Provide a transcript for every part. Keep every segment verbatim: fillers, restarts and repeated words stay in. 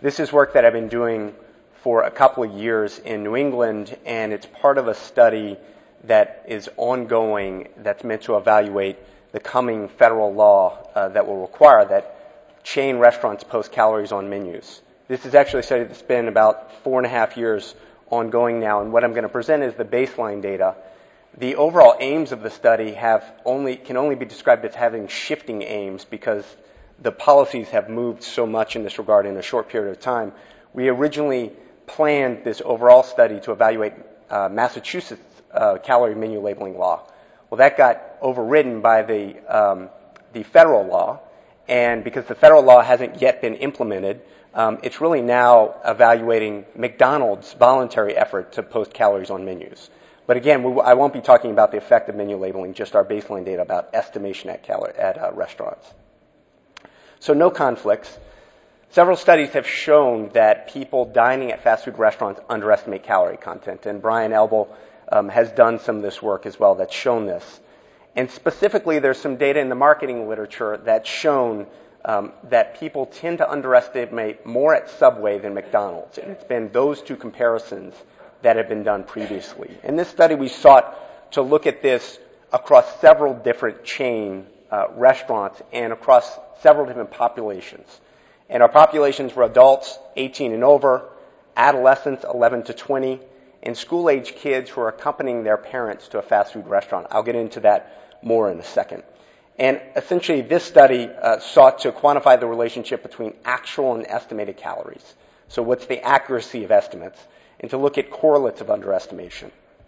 This is work that I've been doing for a couple of years in New England, and it's part of a study that is ongoing that's meant to evaluate the coming federal law uh, that will require that chain restaurants post calories on menus. This is actually a study that's been about four and a half years ongoing now, and what I'm going to present is the baseline data. The overall aims of the study have only can only be described as having shifting aims because the policies have moved so much in this regard in a short period of time. We originally planned this overall study to evaluate uh, Massachusetts uh, calorie menu labeling law. Well, that got overridden by the um, the federal law, and because the federal law hasn't yet been implemented, um, it's really now evaluating McDonald's voluntary effort to post calories on menus. But again, we, I won't be talking about the effect of menu labeling, just our baseline data about estimation at, calorie, at uh, restaurants. So no conflicts. Several studies have shown that people dining at fast food restaurants underestimate calorie content, and Brian Elbel um, has done some of this work as well that's shown this. And specifically, there's some data in the marketing literature that's shown um, that people tend to underestimate more at Subway than McDonald's, and it's been those two comparisons that have been done previously. In this study, we sought to look at this across several different chain uh, restaurants and across several different populations. And our populations were adults eighteen and over, adolescents eleven to twenty, and school-age kids who are accompanying their parents to a fast food restaurant. I'll get into that more in a second. And essentially, this study uh, sought to quantify the relationship between actual and estimated calories. So what's the accuracy of estimates? And to look at correlates of underestimation.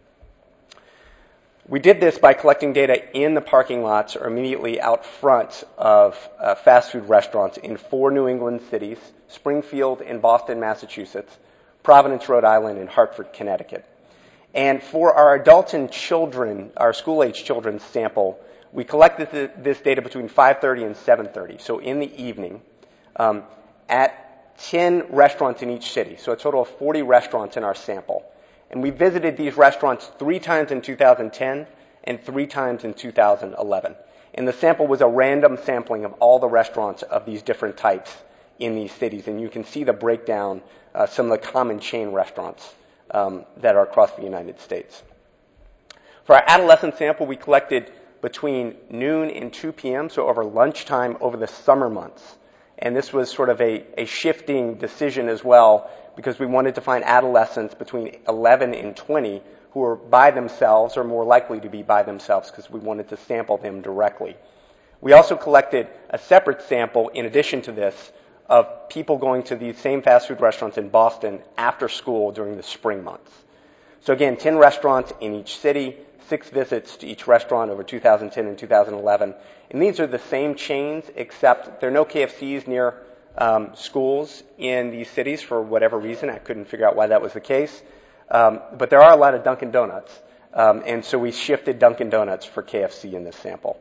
We did this by collecting data in the parking lots or immediately out front of uh, fast food restaurants in four New England cities, Springfield and Boston, Massachusetts, Providence, Rhode Island, and Hartford, Connecticut. And for our adults and children, our school-age children's sample, we collected this data between five thirty and seven thirty, so in the evening, um, at ten restaurants in each city, so a total of forty restaurants in our sample. And we visited these restaurants three times in two thousand ten and three times in two thousand eleven. And the sample was a random sampling of all the restaurants of these different types in these cities. And you can see the breakdown, uh, some of the common chain restaurants um, that are across the United States. For our adolescent sample, we collected between noon and two p.m., so over lunchtime over the summer months. And this was sort of a, a shifting decision as well, because we wanted to find adolescents between eleven and twenty who were by themselves or more likely to be by themselves because we wanted to sample them directly. We also collected a separate sample in addition to this of people going to these same fast food restaurants in Boston after school during the spring months. So again, ten restaurants in each city, six visits to each restaurant over two thousand ten and two thousand eleven. And these are the same chains, except there are no K F Cs near um, schools in these cities for whatever reason. I couldn't figure out why that was the case. Um, but there are a lot of Dunkin' Donuts. Um, and so we shifted Dunkin' Donuts for K F C in this sample.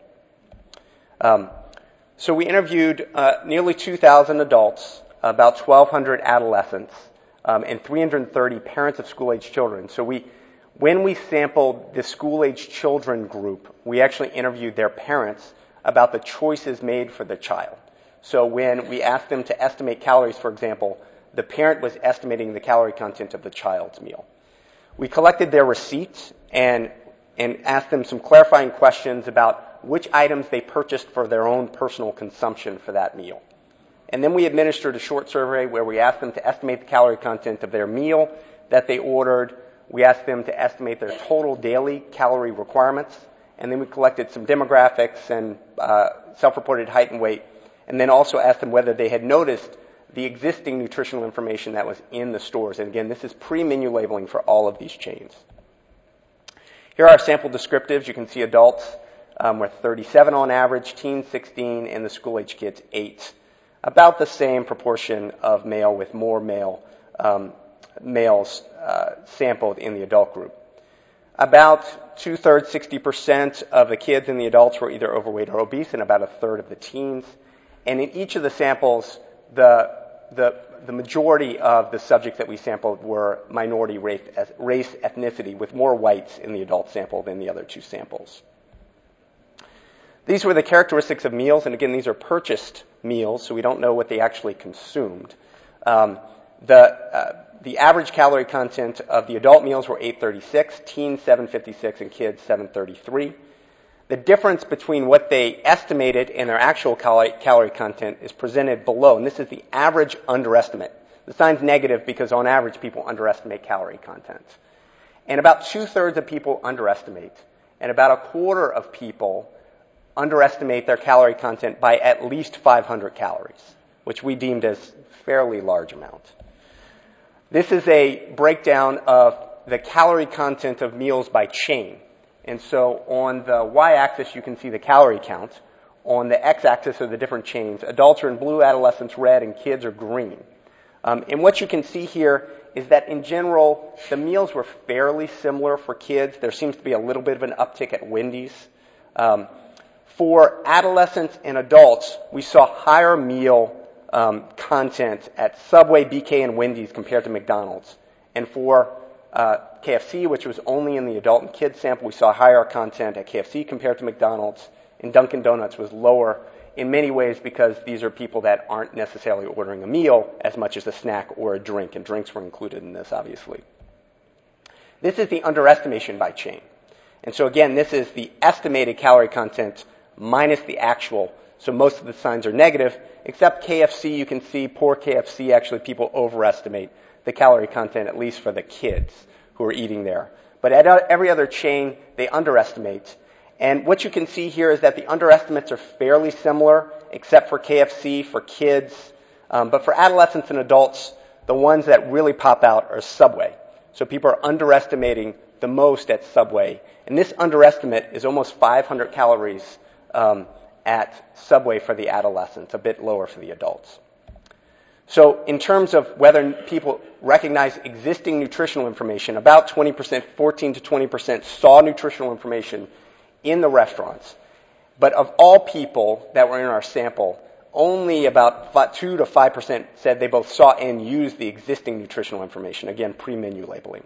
Um, so we interviewed uh, nearly two thousand adults, about twelve hundred adolescents, um, and three hundred thirty parents of school-age children. So we When we sampled the school-age children group, we actually interviewed their parents about the choices made for the child. So when we asked them to estimate calories, for example, the parent was estimating the calorie content of the child's meal. We collected their receipts and, and asked them some clarifying questions about which items they purchased for their own personal consumption for that meal. And then we administered a short survey where we asked them to estimate the calorie content of their meal that they ordered. We asked them to estimate their total daily calorie requirements, and then we collected some demographics and uh, self-reported height and weight, and then also asked them whether they had noticed the existing nutritional information that was in the stores. And again, this is pre-menu labeling for all of these chains. Here are our sample descriptives. You can see adults um, were thirty-seven on average, teens sixteen, and the school-age kids eight. About the same proportion of male with more male um, males uh, sampled in the adult group. About two-thirds, sixty percent of the kids and the adults were either overweight or obese, and about a third of the teens. And in each of the samples, the the, the majority of the subjects that we sampled were minority race, race ethnicity, with more whites in the adult sample than the other two samples. These were the characteristics of meals, and again, these are purchased meals, so we don't know what they actually consumed. Um, the uh, the average calorie content of the adult meals were eight thirty-six, teens seven fifty-six, and kids seven thirty-three. The difference between what they estimated and their actual calorie, calorie content is presented below, and this is the average underestimate. The sign's negative because on average people underestimate calorie content. And about two-thirds of people underestimate, and about a quarter of people underestimate their calorie content by at least five hundred calories, which we deemed as fairly large amount. This is a breakdown of the calorie content of meals by chain. And so on the y-axis, you can see the calorie count. On the x-axis are the different chains. Adults are in blue, adolescents red, and kids are green. Um, and what you can see here is that in general, the meals were fairly similar for kids. There seems to be a little bit of an uptick at Wendy's. Um, for adolescents and adults, we saw higher meal um, content at Subway, B K, and Wendy's compared to McDonald's. And for uh, K F C, which was only in the adult and kids sample, we saw higher content at K F C compared to McDonald's. And Dunkin' Donuts was lower in many ways because these are people that aren't necessarily ordering a meal as much as a snack or a drink, and drinks were included in this, obviously. This is the underestimation by chain. And so again, this is the estimated calorie content minus the actual. So most of the signs are negative, except K F C. You can see poor K F C, actually people overestimate the calorie content, at least for the kids who are eating there. But at every other chain, they underestimate. And what you can see here is that the underestimates are fairly similar, except for K F C, for kids. Um, but for adolescents and adults, the ones that really pop out are Subway. So people are underestimating the most at Subway. And this underestimate is almost five hundred calories um, at Subway for the adolescents, a bit lower for the adults. So in terms of whether people recognize existing nutritional information, about twenty percent, fourteen to twenty percent saw nutritional information in the restaurants. But of all people that were in our sample, only about two to five percent said they both saw and used the existing nutritional information, again, pre-menu labeling.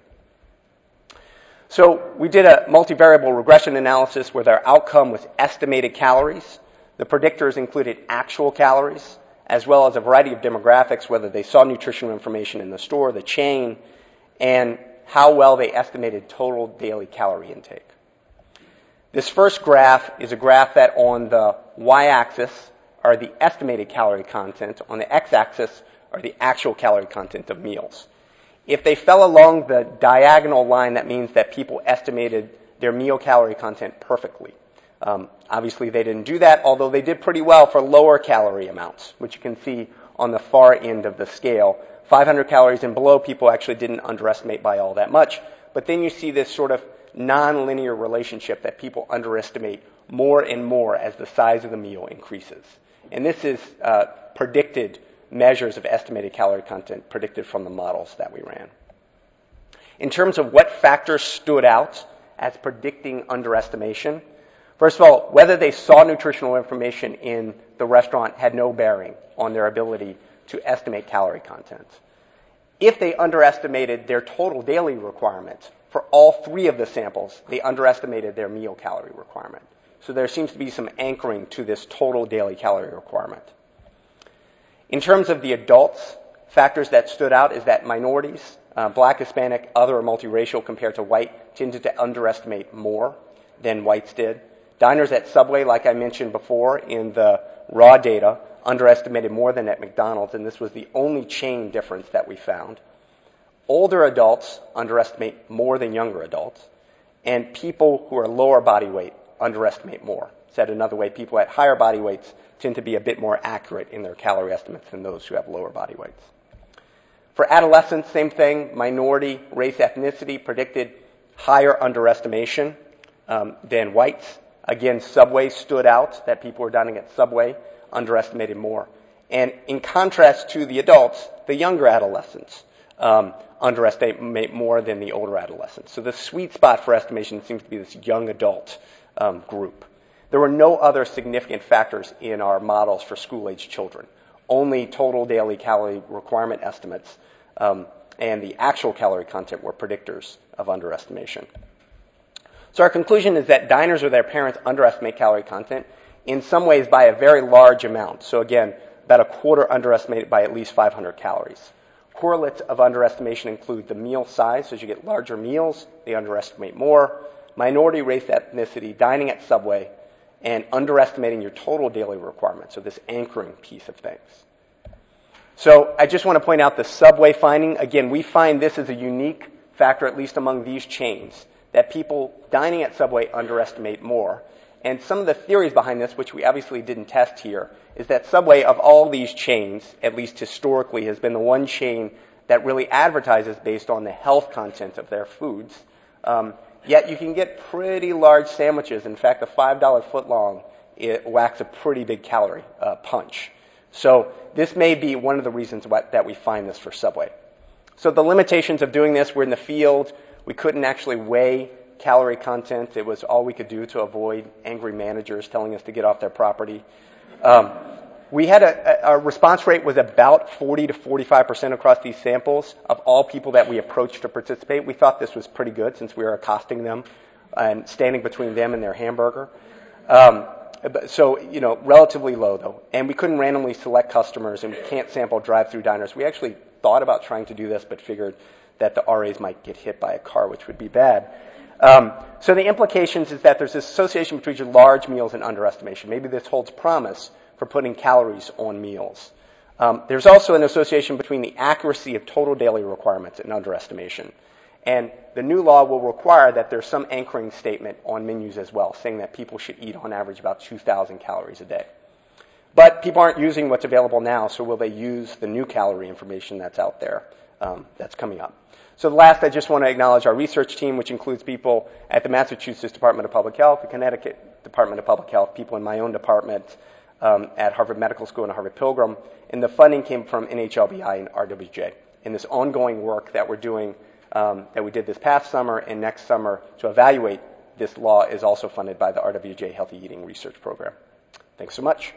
So we did a multivariable regression analysis where their outcome was estimated calories. The predictors included actual calories, as well as a variety of demographics, whether they saw nutritional information in the store, the chain, and how well they estimated total daily calorie intake. This first graph is a graph that on the y-axis are the estimated calorie content. On the x-axis are the actual calorie content of meals. If they fell along the diagonal line, that means that people estimated their meal calorie content perfectly. Um, obviously, they didn't do that, although they did pretty well for lower calorie amounts, which you can see on the far end of the scale. five hundred calories and below, people actually didn't underestimate by all that much. But then you see this sort of non-linear relationship that people underestimate more and more as the size of the meal increases. And this is uh, predicted measures of estimated calorie content predicted from the models that we ran. In terms of what factors stood out as predicting underestimation, first of all, whether they saw nutritional information in the restaurant had no bearing on their ability to estimate calorie content. If they underestimated their total daily requirement, for all three of the samples, they underestimated their meal calorie requirement. So there seems to be some anchoring to this total daily calorie requirement. In terms of the adults, factors that stood out is that minorities, uh, black, Hispanic, other, or multiracial compared to white, tended to underestimate more than whites did. Diners at Subway, like I mentioned before in the raw data, underestimated more than at McDonald's, and this was the only chain difference that we found. Older adults underestimate more than younger adults, and people who are lower body weight underestimate more. Said another way, people at higher body weights tend to be a bit more accurate in their calorie estimates than those who have lower body weights. For adolescents, same thing, minority, race, ethnicity predicted higher underestimation um, than whites. Again, Subway stood out, that people who were dining at Subway underestimated more. And in contrast to the adults, the younger adolescents um, underestimate more than the older adolescents. So the sweet spot for estimation seems to be this young adult um, group. There were no other significant factors in our models for school-age children, only total daily calorie requirement estimates, um, and the actual calorie content were predictors of underestimation. So our conclusion is that diners or their parents underestimate calorie content in some ways by a very large amount. So again, about a quarter underestimated by at least five hundred calories. Correlates of underestimation include the meal size. So as you get larger meals, they underestimate more. Minority race, ethnicity, dining at Subway, and underestimating your total daily requirements. So this anchoring piece of things. So I just want to point out the Subway finding. Again, we find this as a unique factor, at least among these chains, that people dining at Subway underestimate more. And some of the theories behind this, which we obviously didn't test here, is that Subway, of all these chains, at least historically, has been the one chain that really advertises based on the health content of their foods. Um, yet you can get pretty large sandwiches. In fact, a five dollar footlong, it whacks a pretty big calorie uh, punch. So this may be one of the reasons why, that we find this for Subway. So the limitations of doing this, we're in the field. We couldn't actually weigh calorie content. It was all we could do to avoid angry managers telling us to get off their property. Um, we had a, a, a response rate was about forty to forty-five percent across these samples of all people that we approached to participate. We thought this was pretty good since we were accosting them and standing between them and their hamburger. Um, so, you know, relatively low though. And we couldn't randomly select customers, and we can't sample drive-through diners. We actually thought about trying to do this, but figured that the R As might get hit by a car, which would be bad. Um, so the implications is that there's this association between your large meals and underestimation. Maybe this holds promise for putting calories on meals. Um, there's also an association between the accuracy of total daily requirements and underestimation. And the new law will require that there's some anchoring statement on menus as well, saying that people should eat on average about two thousand calories a day. But people aren't using what's available now, so will they use the new calorie information that's out there um, that's coming up? So last, I just want to acknowledge our research team, which includes people at the Massachusetts Department of Public Health, the Connecticut Department of Public Health, people in my own department um, at Harvard Medical School and Harvard Pilgrim. And the funding came from N H L B I and R W J. And this ongoing work that we're doing, um, that we did this past summer and next summer to evaluate this law is also funded by the R W J Healthy Eating Research Program. Thanks so much.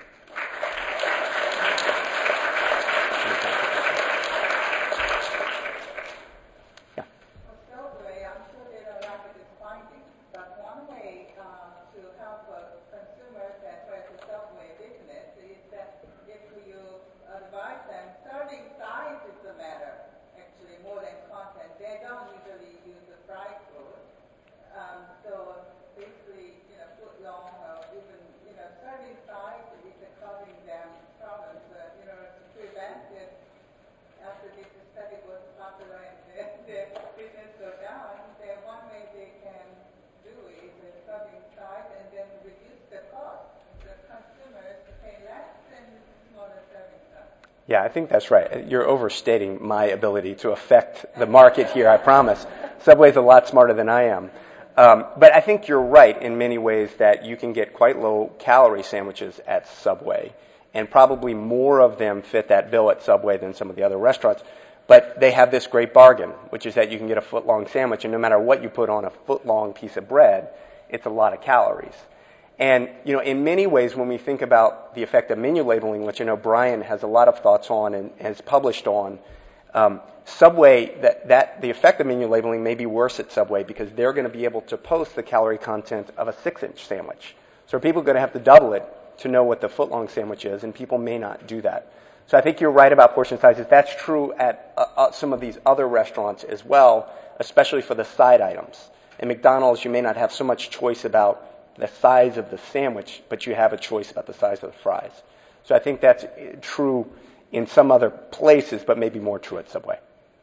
Yeah, I think that's right. You're overstating my ability to affect the market here, I promise. Subway's a lot smarter than I am. Um, but I think you're right in many ways that you can get quite low-calorie sandwiches at Subway, and probably more of them fit that bill at Subway than some of the other restaurants. But they have this great bargain, which is that you can get a foot-long sandwich, and no matter what you put on a foot-long piece of bread, it's a lot of calories. And, you know, in many ways, when we think about the effect of menu labeling, which I know Brian has a lot of thoughts on and has published on, um, Subway, that, that the effect of menu labeling may be worse at Subway because they're going to be able to post the calorie content of a six-inch sandwich. So people are going to have to double it to know what the foot-long sandwich is, and people may not do that. So I think you're right about portion sizes. That's true at uh, uh, some of these other restaurants as well, especially for the side items. At McDonald's, you may not have so much choice about the size of the sandwich, but you have a choice about the size of the fries. So I think that's true in some other places, but maybe more true at Subway.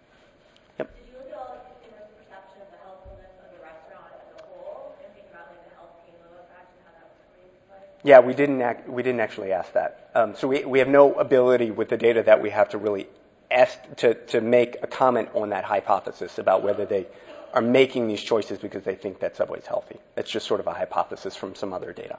Yep. Did you look at all the consumers' perception of the healthfulness of the restaurant as a whole, and think about like the health halo effect and how that was created? Yeah, we didn't act, we didn't actually ask that. Um, so we we have no ability with the data that we have to really ask to to make a comment on that hypothesis about whether they are making these choices because they think that Subway's healthy. That's just sort of a hypothesis from some other data.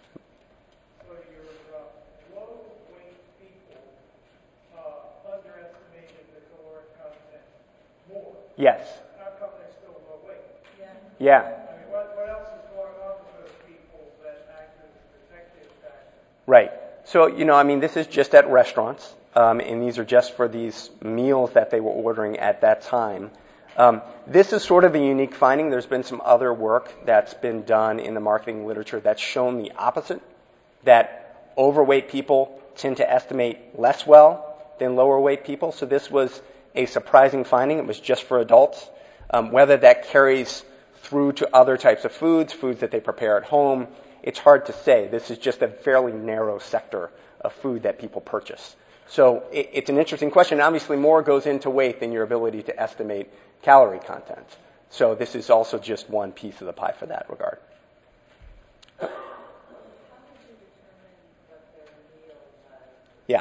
So your uh, low-weight people uh, underestimated the caloric content more. Yes. How come they're still low weight? Yeah. I Yeah. mean, what, what else is going on with those people that act as a protective factor? Right. So, you know, I mean, this is just at restaurants, um, and these are just for these meals that they were ordering at that time. Um, this is sort of a unique finding. There's been some other work that's been done in the marketing literature that's shown the opposite, that overweight people tend to estimate less well, than lower weight people. So this was a surprising finding. It was just for adults. Um, whether that carries through to other types of foods, foods that they prepare at home, it's hard to say. This is just a fairly narrow sector of food that people purchase. So it, it's an interesting question. Obviously, more goes into weight than your ability to estimate calorie content. So this is also just one piece of the pie for that regard. Yeah.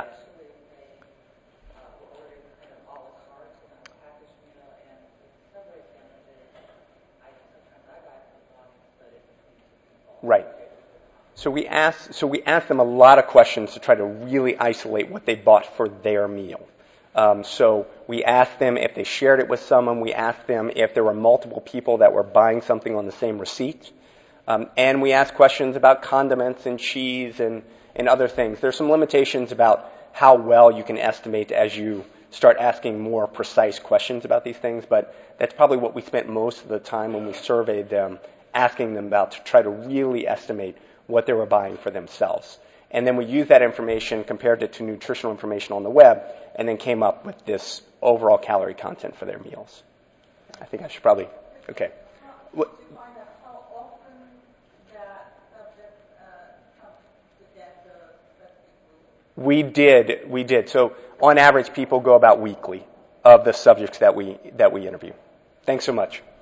Right. So we asked, so we asked them a lot of questions to try to really isolate what they bought for their meal. Um, so we asked them if they shared it with someone. We asked them if there were multiple people that were buying something on the same receipt. Um, and we asked questions about condiments and cheese and, and other things. There's some limitations about how well you can estimate as you start asking more precise questions about these things, but that's probably what we spent most of the time when we surveyed them, asking them about, to try to really estimate what they were buying for themselves. And then we used that information, compared it to nutritional information on the web, and then came up with this overall calorie content for their meals. I think I should probably, okay. What, we did, we did. So on average, people go about weekly of the subjects that we that we interview. Thanks so much.